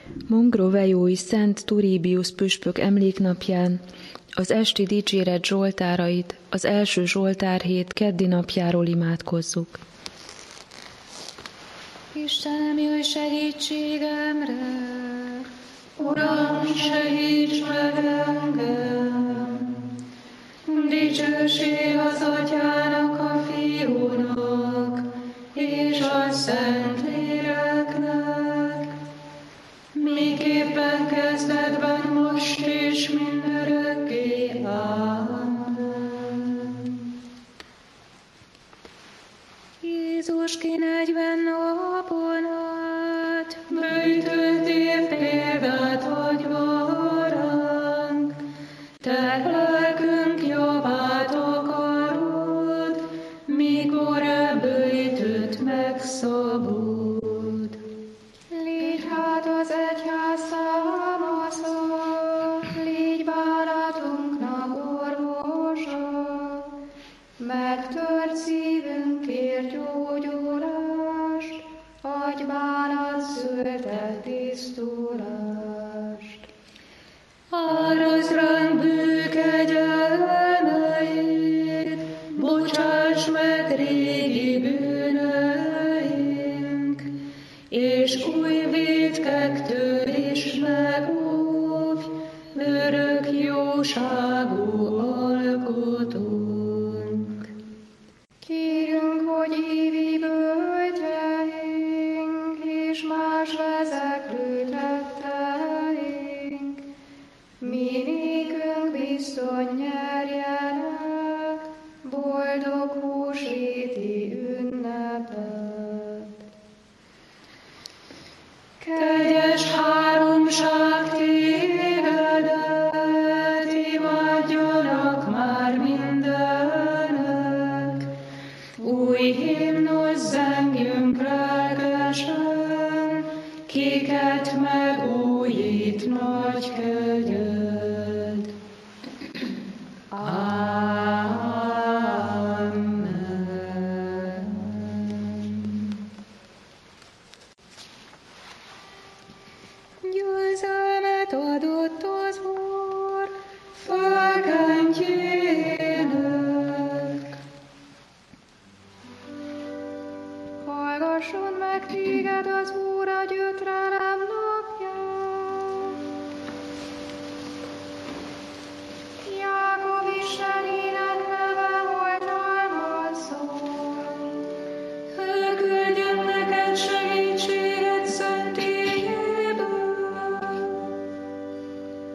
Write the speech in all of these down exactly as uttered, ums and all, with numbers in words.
Mongrovejói Szent Turíbius püspök emléknapján az esti dicséret zsoltárait az első zsoltárhét keddi napjáról imádkozzuk. Istenem, jöjj segítségemre! Uram, segíts meg engem! Dicsőség az Atyának, a Fiúnak és a Szentléleknek, miképpen kezdetben, most és mindörökké. Amen. Jézus ki negyven napon át, bűjtöltél példát hagyva ránk, te lelkünk javát akarod, mikor e bűjtött megszabod. Légy hát az egyház számasza, légy bánatunknak orvosa, megtört szívünkért gyógyulást, adj bánat szültet tisztulást. Árazd ránk bűn kegyelmeit, bocsáss meg régi bűnöink, és új vétkektől is megóvj, örök jóságú alkotónk. Kérünk, hogy ívi bölcseink, és más vezeklő tetteink, mi nékünk bizony nyerjenek boldog húsvéti ünnepet. Kegyes háromság tégedet, imádjanak már mindenek, új himnusz zengjünk lelkesen, kiket megújít nagy kegyed. Amen. Győzelmet adott az Úr fölkentjének. Hallgasson meg téged az Úr a gyötrelem napján. Jákob Istenének neve, hogy támadszol. Ő küldjön neked segítséget szent éjjéből.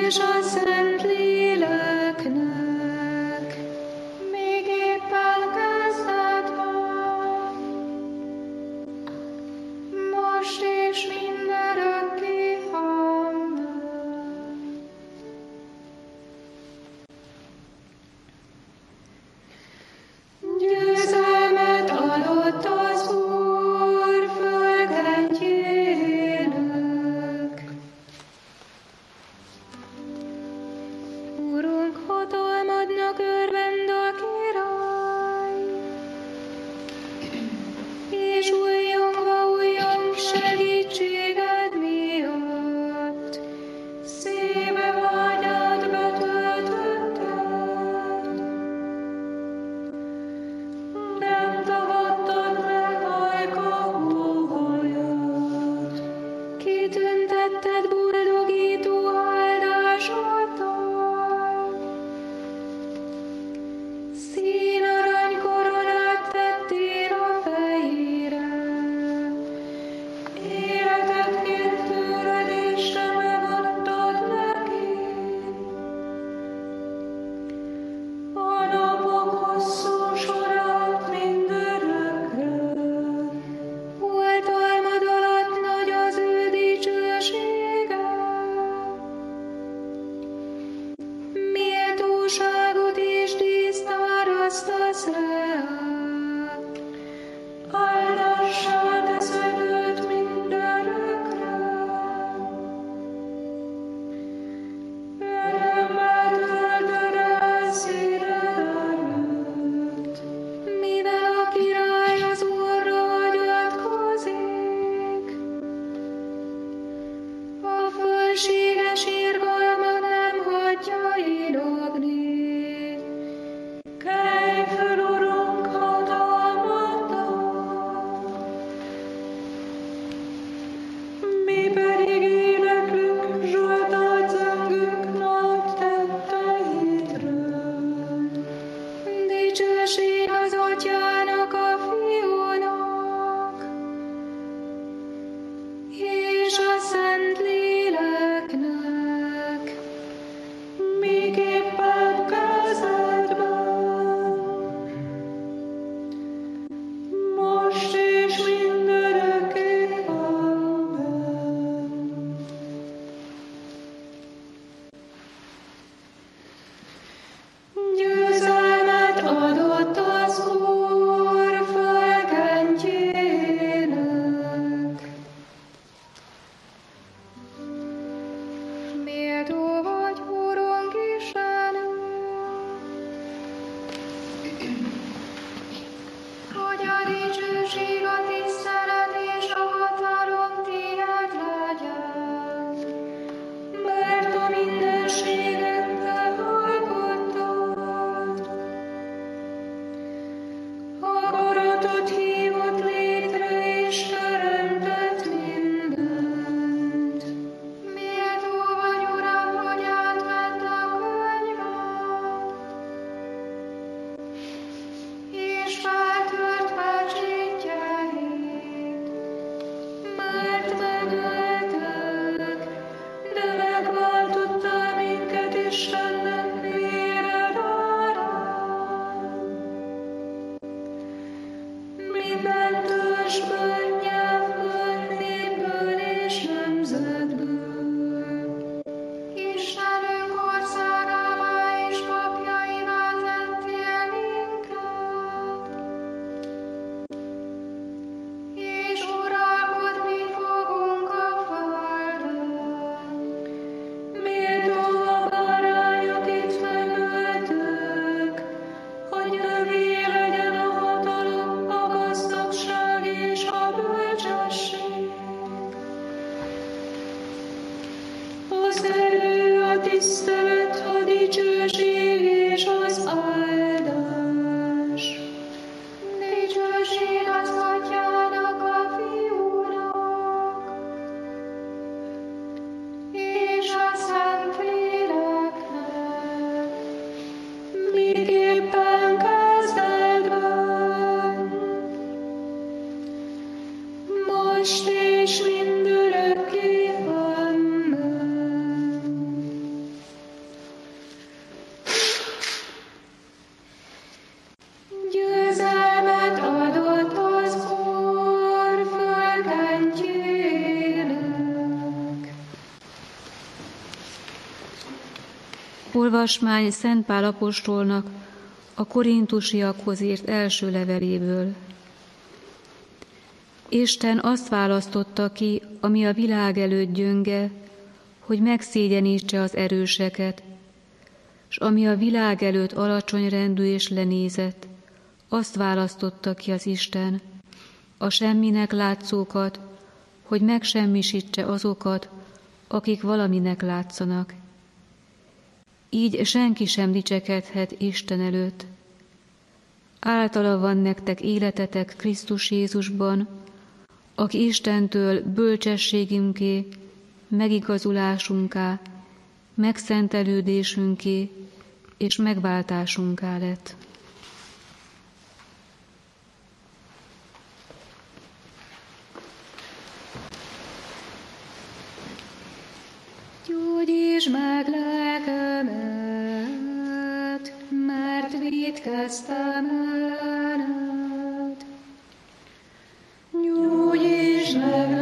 és a Szent Léleknek, még éppen kezdetben, most és mindörökké. Amen. Győzelmet adott az Úr földrendjének. Urunk, hatalmadnak örvend a király, és újjongva újjong segítséged miatt, szíve vágyat betöltötte. Nem tagadtad meg ajka óhajat, kitüntetted boldogító áldásoddal. Színarany koronát tettél a fejére, életet kért tőled, és te megadtad neki. A napok hosszú sorát mindörökre, oltalmad alatt nagy az ő dicsősége. Méltóságot és díszt árasztasz reák, áldással teszed őt mindörökre. Örömmel töltöd el színed előtt, mivel a király az Úrra hagyatkozik. A fölséges irgalmat nem hagyja inogni. Kelj föl, Urunk, hatalmaddal! Mi pedig éneklünk, Zsoltárt zengünk nagy tetteidről. Dicsőség az Atyának, a Fiúnak, és a Szent Léleknek, miképpen kezdetben, most és mindörökké. Amen. Győzelmet adott az Úr földrendjének. Méltó vagy, Urunk Istenünk, hogy a dicsőség, a tisztelet és a hatalom tiéd legyen, mert a mindenséget te alkottad. Akaratod hívott létre és teremtett mindent. Méltó vagy, Uram, hogy átvedd a könyvet, és feltört pecsétjeit, mert megöltek, de megváltottál minket Istennek véred árán. Minden törzsből, nyelvből, népből és nemzetből, Istenünk országává és papjaivá tettél minket, és uralkodni fogunk a földön. Méltó a bárány, akit megöltök, hogy övé legyen a hatalom, a gazdagság és a bölcsesség. Az erő, a tisztelet, a dicsőség és az áldás. Dicsőség az Atyának, a Fiúnak, és a Szent Léleknek, miképpen kezdetben, most és mindörökké. Amen. Olvasmány Szent Pál apostolnak a korintusiakhoz írt első leveléből. Isten azt választotta ki, ami a világ előtt gyönge, hogy megszégyenítse az erőseket, s ami a világ előtt alacsony rendű és lenézett, azt választotta ki az Isten, a semminek látszókat, hogy megsemmisítse azokat, akik valaminek látszanak. Így senki sem dicsekedhet Isten előtt. Általa van nektek életetek Krisztus Jézusban, aki Istentől bölcsességünké, megigazulásunká, megszentelődésünké és megváltásunká lett. Gyógyítsd meg lelkemet, mert vétkeztem ellened. Gyógyítsd meg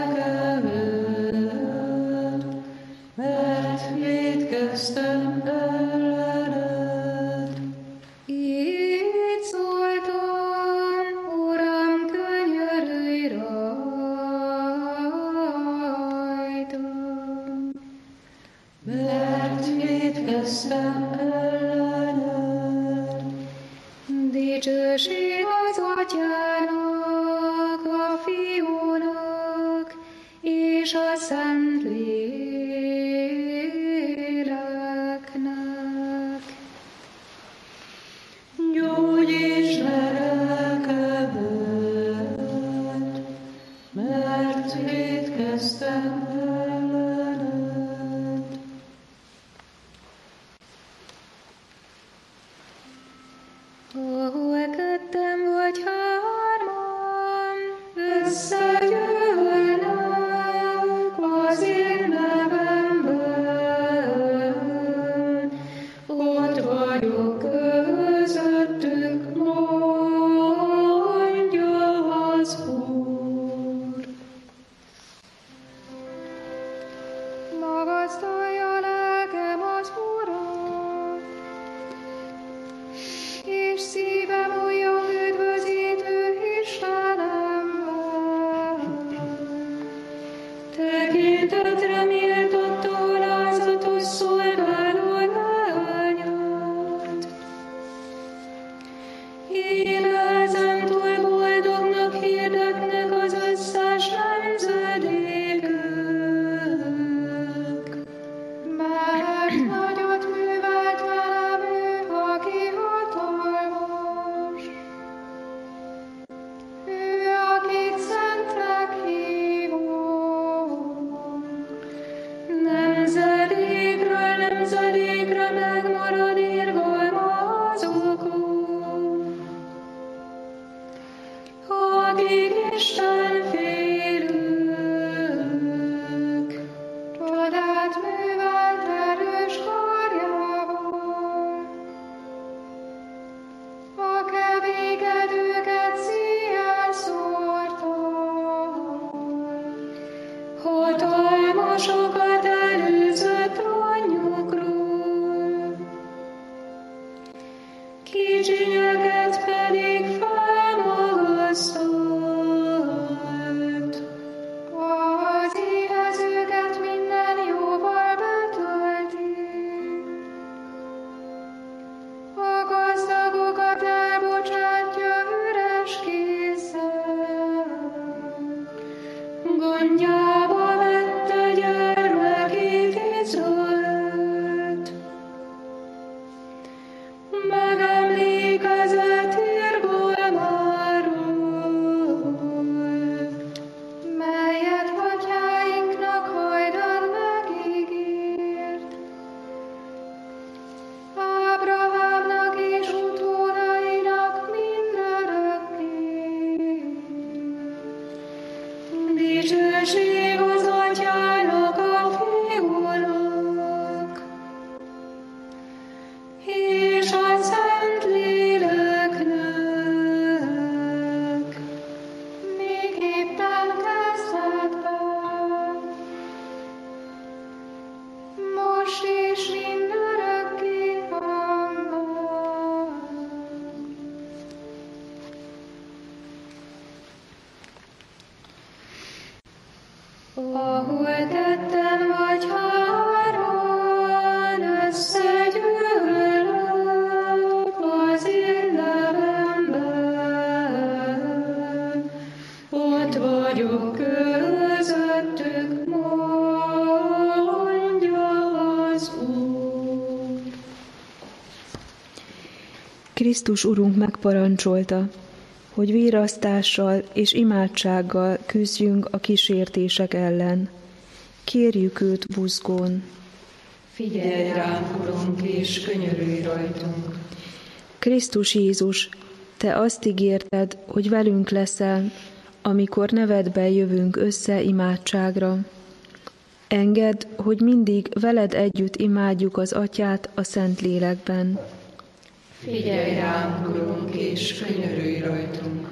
lelkemet, mert vétkeztem ellened. Így szóltam, Uram, könyörülj rajtam, mert vétkeztem ellened. Dicsőség az Atyának, a Fiúnak és a Szentléleknek. Gyógyítsd meg lelkemet, mert vétkeztem ellened. Ahol ketten vagy hárman összegyűlnek az én nevemben, ott vagyok közöttük, mondja az Úr. Magasztalja lelkem az Urat, és szívem újjon üdvözítő Istenemben. Tekintetre méltató alázatos szolgáló lányát. Én ezentúl boldognak hirdetnek az összes nemzedékek, mert nagyot művelt velem ő, aki hatalmas. Ő, akit szentek hívott, nemzedékről nemzedékre megmarad irgalma azokon, akik Isten félők, csodát művelt erős karjával. A kevékedőket szíjjel szórta, hatalmasokat előzött trónjukról, kicsinyeket pedig felmagasztalt. Az éhezőket minden jóval betölti, a gazdagokat elbocsátja üres kézzel. Gondjába vette gyermekét Izraelt, megemlékezett irgalmáról. ahol tettem vagy hárman összegyűlök az én nevemben, ott vagyok közöttük, mondja az Úr. Krisztus Urunk megparancsolta, hogy vérasztással és imádsággal küzdjünk a kísértések ellen. Kérjük őt buzgón. Figyelj ránk, Urunk, és könyörülj rajtunk. Krisztus Jézus, te azt ígérted, hogy velünk leszel, amikor nevedben jövünk össze imádságra. Engedd, hogy mindig veled együtt imádjuk az Atyát a Szentlélekben. Figyelj ránk, Urunk, és könyörülj rajtunk.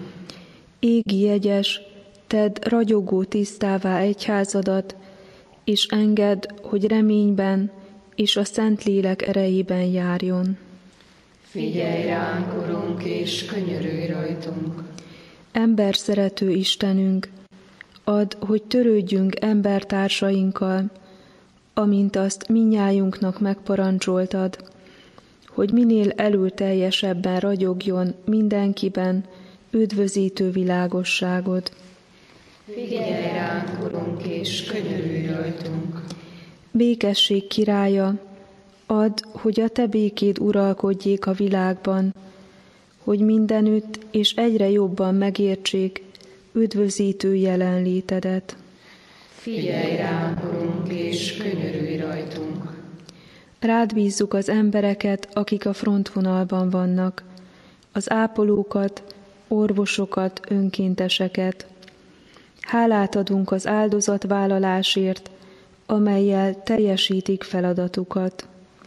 Égi jegyes, tedd ragyogó tisztává egyházadat, és engedd, hogy reményben és a Szentlélek erejében járjon. Figyelj ránk, Urunk, és könyörülj rajtunk. Ember szerető Istenünk, add, hogy törődjünk embertársainkkal, amint azt mindnyájunknak megparancsoltad, hogy minél előteljesebben ragyogjon mindenkiben üdvözítő világosságod. Figyelj ránk, Urunk, és könyörülj rajtunk. Békesség királya, add, hogy a te békéd uralkodjék a világban, hogy mindenütt és egyre jobban megértsék üdvözítő jelenlétedet. Figyelj ránk, Urunk, és könyörülj rajtunk. Rád bízzuk az embereket, akik a frontvonalban vannak, az ápolókat, orvosokat, önkénteseket. Hálát adunk az áldozatvállalásért, amellyel teljesítik feladatukat.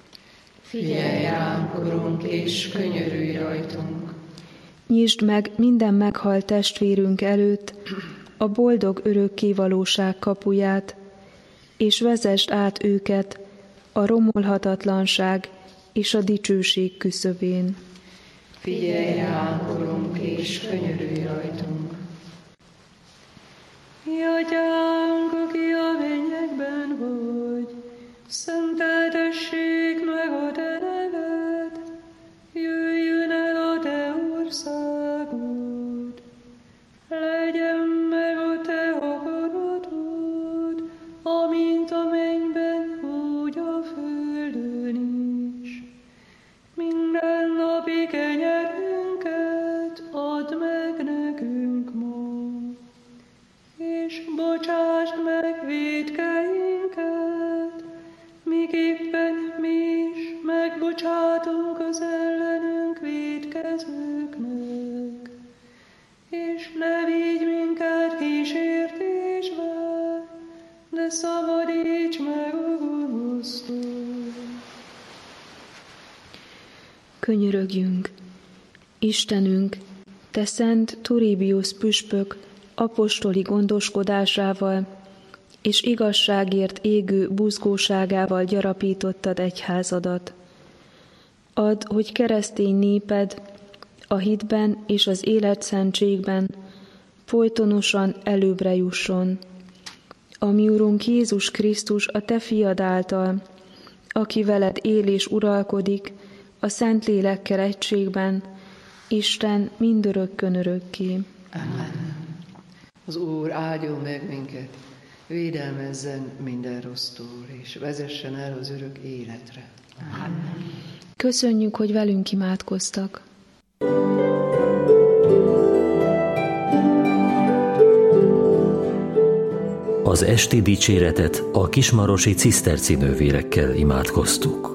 Figyelj ránk, Urunk, és könyörülj rajtunk. Nyisd meg minden meghalt testvérünk előtt a boldog örökkévalóság kapuját, és vezesd át őket a romolhatatlanság és a dicsőség küszöbén. Figyelj ránk, Urunk, és könyörülj rajtunk. Mi Atyánk, aki a mennyekben vagy, szenteltessék meg a te neved, jöjjön el a te országod, legyen meg a te akaratod, amint a mennyben, úgy a földön is. Minden napi kenyerünket add meg nekünk ma, és bocsásd meg vétkeinket, miképpen mi is megbocsátunk az ellenünk vétkezőknek. És ne vigy minket kísértésbe, de szabadíts meg a gonosztól. Könyörögjünk! Istenünk, te szent Turébiosz püspök apostoli gondoskodásával és igazságért égő buzgóságával gyarapítottad egyházadat. Add, hogy keresztény néped a hitben és az életszentségben folytonosan előbbre jusson. A mi Urunk Jézus Krisztus a te fiad által, aki veled él és uralkodik a Szentlélekkel egységben, Isten mindörökkön örökké. Amen. Az Úr áldjon meg minket, védelmezzen minden rossztól, és vezessen el az örök életre. Amen. Köszönjük, hogy velünk imádkoztak. Az esti dicséretet a kismarosi ciszterci nővérekkel imádkoztuk.